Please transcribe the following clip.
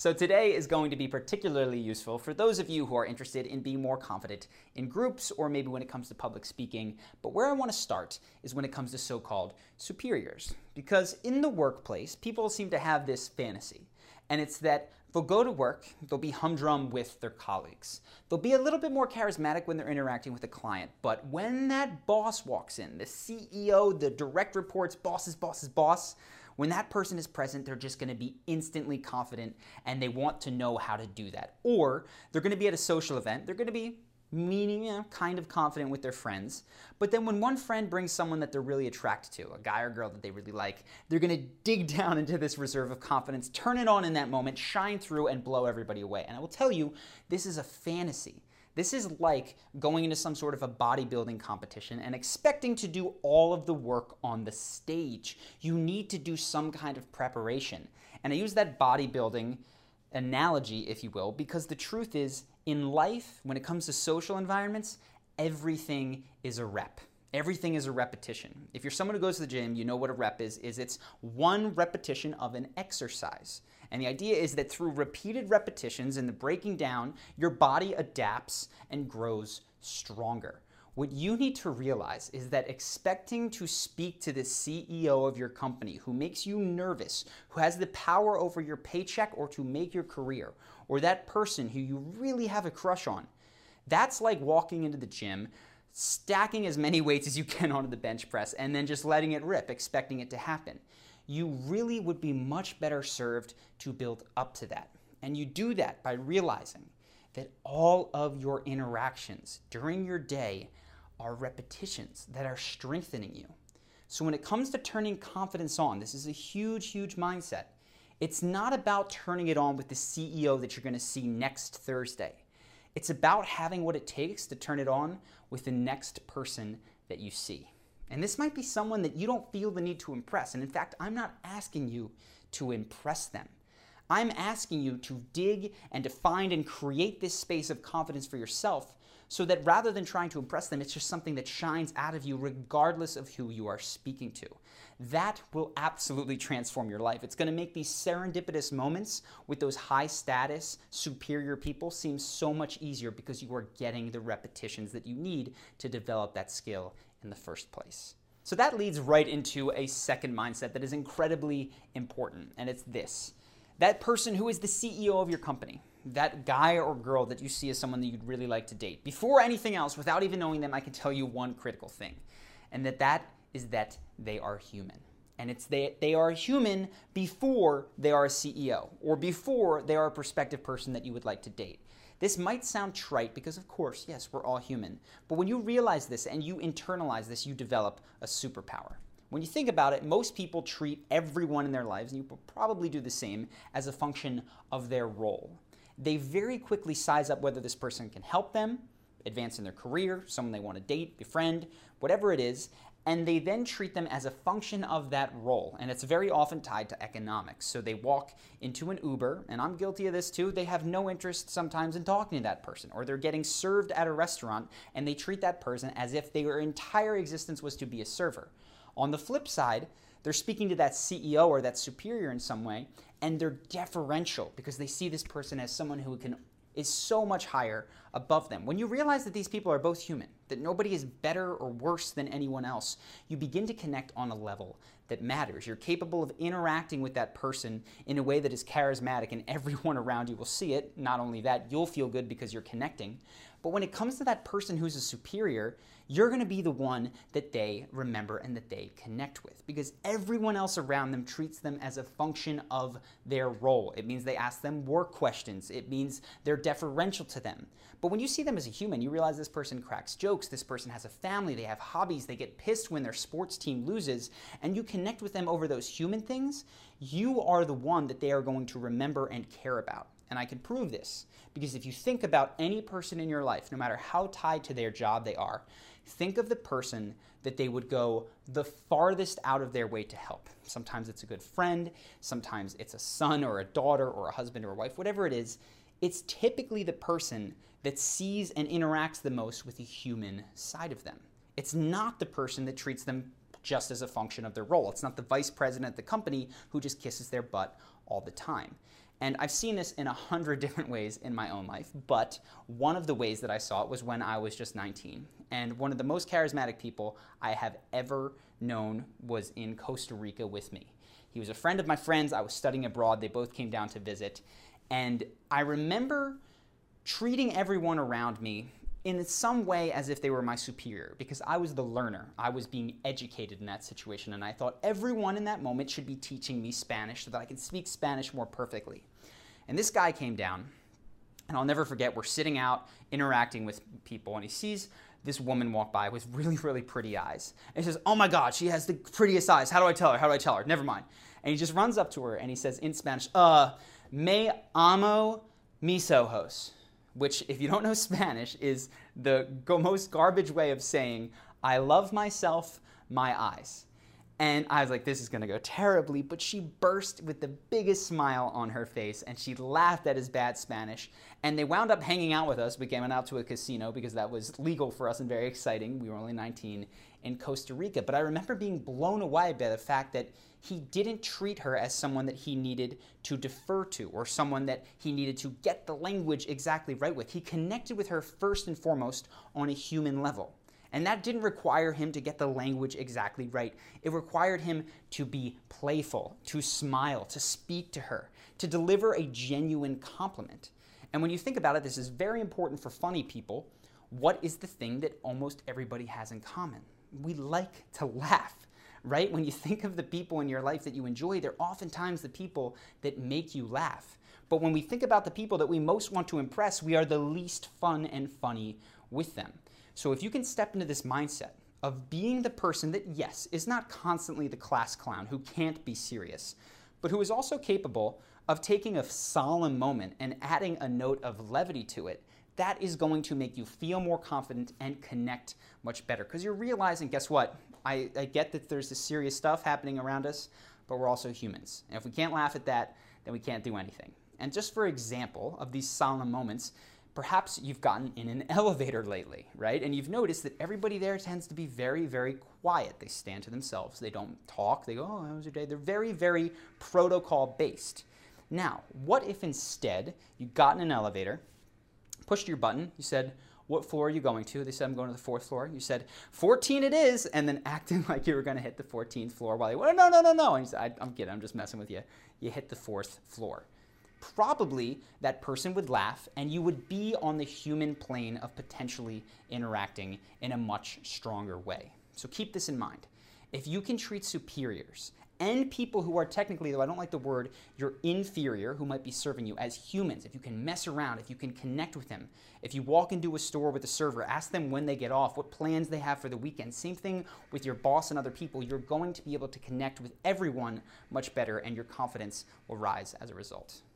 So today is going to be particularly useful for those of you who are interested in being more confident in groups or maybe when it comes to public speaking. But where I want to start is when it comes to so-called superiors. Because in the workplace, people seem to have this fantasy. And it's that they'll go to work, they'll be humdrum with their colleagues. They'll be a little bit more charismatic when they're interacting with a client. But when that boss walks in, the CEO, the direct reports, boss's boss, when that person is present, they're just going to be instantly confident and they want to know how to do that. Or they're going to be at a social event, they're going to be kind of confident with their friends. But then when one friend brings someone that they're really attracted to, a guy or girl that they really like, they're going to dig down into this reserve of confidence, turn it on in that moment, shine through, and blow everybody away. And I will tell you, this is a fantasy. This is like going into some sort of a bodybuilding competition and expecting to do all of the work on the stage. You need to do some kind of preparation. And I use that bodybuilding analogy, if you will, because the truth is, in life, when it comes to social environments, everything is a rep. Everything is a repetition. If you're someone who goes to the gym, you know what a rep is it's one repetition of an exercise. And the idea is that through repeated repetitions and the breaking down, your body adapts and grows stronger. What you need to realize is that expecting to speak to the CEO of your company who makes you nervous, who has the power over your paycheck or to make your career, or that person who you really have a crush on, that's like walking into the gym, stacking as many weights as you can onto the bench press, and then just letting it rip, expecting it to happen. You really would be much better served to build up to that. And you do that by realizing that all of your interactions during your day are repetitions that are strengthening you. So when it comes to turning confidence on, this is a huge, huge mindset. It's not about turning it on with the CEO that you're going to see next Thursday. It's about having what it takes to turn it on with the next person that you see. And this might be someone that you don't feel the need to impress. And in fact, I'm not asking you to impress them. I'm asking you to dig and to find and create this space of confidence for yourself so that rather than trying to impress them, it's just something that shines out of you regardless of who you are speaking to. That will absolutely transform your life. It's going to make these serendipitous moments with those high status, superior people seem so much easier because you are getting the repetitions that you need to develop that skill in the first place. So that leads right into a second mindset that is incredibly important, and it's this. That person who is the CEO of your company, that guy or girl that you see as someone that you'd really like to date, before anything else, without even knowing them, I can tell you one critical thing, and that is that they are human. And it's they are human before they are a CEO or before they are a prospective person that you would like to date. This might sound trite because, of course, yes, we're all human. But when you realize this and you internalize this, you develop a superpower. When you think about it, most people treat everyone in their lives, and you will probably do the same, as a function of their role. They very quickly size up whether this person can help them, advance in their career, someone they want to date, befriend, whatever it is, and they then treat them as a function of that role. And it's very often tied to economics. So they walk into an Uber, and I'm guilty of this too, they have no interest sometimes in talking to that person. Or they're getting served at a restaurant, and they treat that person as if their entire existence was to be a server. On the flip side, they're speaking to that CEO or that superior in some way, and they're deferential because they see this person as someone who is so much higher above them. When you realize that these people are both human, that nobody is better or worse than anyone else, you begin to connect on a level that matters. You're capable of interacting with that person in a way that is charismatic, and everyone around you will see it. Not only that, you'll feel good because you're connecting. But when it comes to that person who's a superior, you're going to be the one that they remember and that they connect with because everyone else around them treats them as a function of their role. It means they ask them work questions. It means they're deferential to them. But when you see them as a human, you realize this person cracks jokes, this person has a family, they have hobbies, they get pissed when their sports team loses, and you connect with them over those human things, you are the one that they are going to remember and care about. And I can prove this because if you think about any person in your life, no matter how tied to their job they are, think of the person that they would go the farthest out of their way to help. Sometimes it's a good friend, sometimes it's a son or a daughter or a husband or a wife, whatever it is. It's typically the person that sees and interacts the most with the human side of them. It's not the person that treats them just as a function of their role. It's not the vice president of the company who just kisses their butt all the time. And I've seen this in 100 different ways in my own life, but one of the ways that I saw it was when I was just 19. And one of the most charismatic people I have ever known was in Costa Rica with me. He was a friend of my friend's. I was studying abroad. They both came down to visit. And I remember treating everyone around me in some way as if they were my superior, because I was the learner. I was being educated in that situation, and I thought everyone in that moment should be teaching me Spanish so that I can speak Spanish more perfectly. And this guy came down, and I'll never forget, we're sitting out interacting with people, and he sees this woman walk by with really, really pretty eyes. And he says, "Oh my God, she has the prettiest eyes. How do I tell her? How do I tell her? Never mind." And he just runs up to her and he says in Spanish, "Me amo mis ojos," which, if you don't know Spanish, is the most garbage way of saying, "I love myself, my eyes." And I was like, this is going to go terribly, but she burst with the biggest smile on her face, and she laughed at his bad Spanish, and they wound up hanging out with us. We went out to a casino because that was legal for us and very exciting. We were only 19 in Costa Rica, but I remember being blown away by the fact that he didn't treat her as someone that he needed to defer to or someone that he needed to get the language exactly right with. He connected with her first and foremost on a human level. And that didn't require him to get the language exactly right. It required him to be playful, to smile, to speak to her, to deliver a genuine compliment. And when you think about it, this is very important for funny people. What is the thing that almost everybody has in common? We like to laugh, right? When you think of the people in your life that you enjoy, they're oftentimes the people that make you laugh. But when we think about the people that we most want to impress, we are the least fun and funny with them. So if you can step into this mindset of being the person that, yes, is not constantly the class clown who can't be serious, but who is also capable of taking a solemn moment and adding a note of levity to it, that is going to make you feel more confident and connect much better. Because you're realizing, guess what? I get that there's this serious stuff happening around us, but we're also humans. And if we can't laugh at that, then we can't do anything. And just for example of these solemn moments, perhaps you've gotten in an elevator lately, right? And you've noticed that everybody there tends to be very, very quiet. They stand to themselves. They don't talk. They go, "Oh, how was your day?" They're very, very protocol-based. Now, what if instead you got in an elevator, pushed your button, you said, "What floor are you going to?" They said, "I'm going to the 4th floor." You said, "14 it is," and then acting like you were going to hit the 14th floor while they went, "No, no, no, no." And you said, "I'm kidding. I'm just messing with you." You hit the 4th floor. Probably that person would laugh and you would be on the human plane of potentially interacting in a much stronger way. So keep this in mind. If you can treat superiors and people who are technically, though I don't like the word, you're inferior, who might be serving you as humans, if you can mess around, if you can connect with them, if you walk into a store with a server, ask them when they get off, what plans they have for the weekend, same thing with your boss and other people, you're going to be able to connect with everyone much better and your confidence will rise as a result.